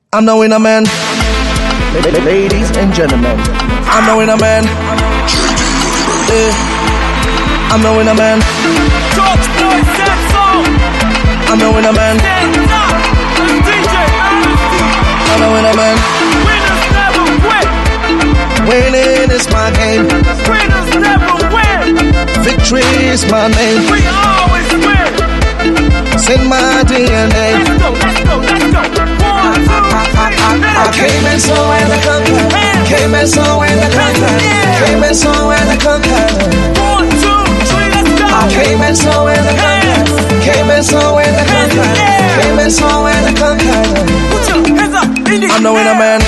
I'm the winner man. Ladies and gentlemen, I'm the winner man. I'm the winner man. George Boy Samson. I'm the winner man. Stand up. DJ Honesty. I'm the winner man. Winners never quit. Winning is my game. Winners never win. Victory is my name. We always win. It's in my DNA. Let's go, let's go, let's go. 1, 2, 3, I came and saw and I conquered. Came and saw and I conquered. Came and saw and I conquered. 1, 2, 3, let's go. I came and saw and I conquered. Came and saw and I conquered. Came and saw and I conquered. Put your hands up in the I'm the winner man.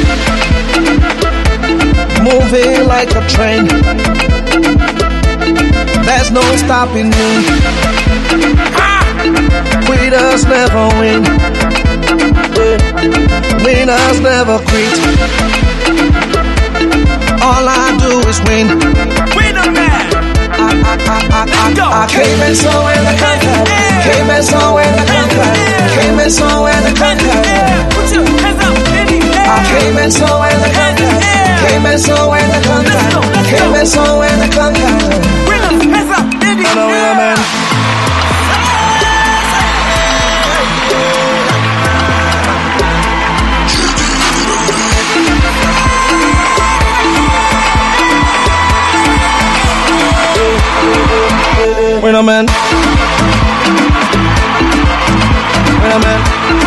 Moving like a train. There's no stopping me. Quitters never win. Winners never quit. All I do is win. Winner man. Let's go. I came and saw and I conquered. Came and saw and I conquered. Came and saw and I conquered. Put your hands up in the air. I came and saw and I conquered. Came and saw and I conquered. Came and saw and I conquered. Winners, hands up in the I'm the winner man. Winner man. Winner man.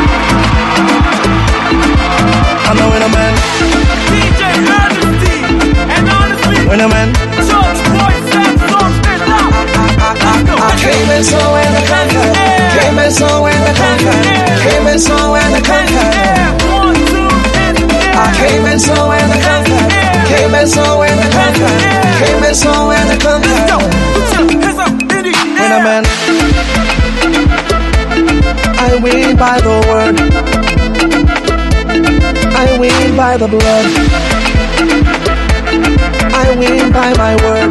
I'm the winner man. DJ Honesty. And honestly, Winner man. George Boy Samson, stand up. Let's go. I came and saw and I conquered. Came and saw and I conquered. Came and saw and I conquered. 1, 2, hands in the air. I came and saw and I conquered. Came and saw and I conquered. Came and saw and I Let's go. conquered. Put your hands up in the air. Winner man. I win by the word. I win by the blood. I win by my word.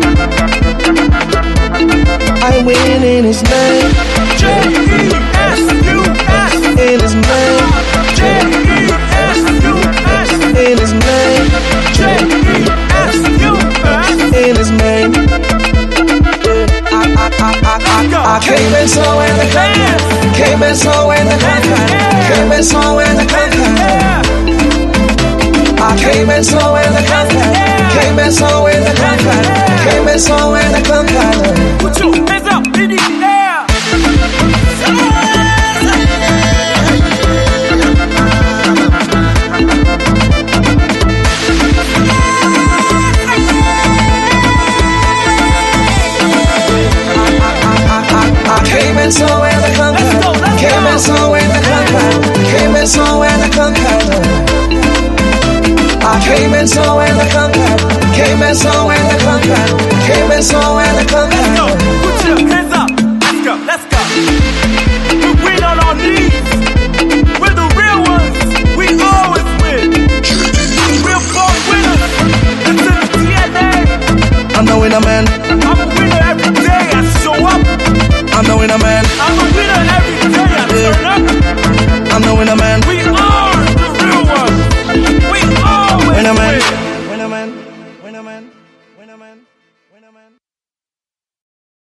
I win in his name. J-E-S-U-S. In his name. J-E-S-U-S. In his name. J-E-S-U-S. In his name. I came and saw and I conquered. Came and saw and I conquered. Came and saw and I conquered. I came and saw and I conquered. Came and saw and I conquered. Came and saw and I conquered. Put your hands up in the air. I came and saw and I conquered. Came and saw and I conquered. Came and saw and I conquered. I came and saw and I conquered. Came and saw and I conquered. Came and saw and I Let's go. conquered. Put your hands up. Let's go. Let's go. We win on our knees. We're the real ones. We always win. Real born winners. It's in the DNA. I'm the winner man. I'm a winner every day. I show up. I'm the winner man. I'm a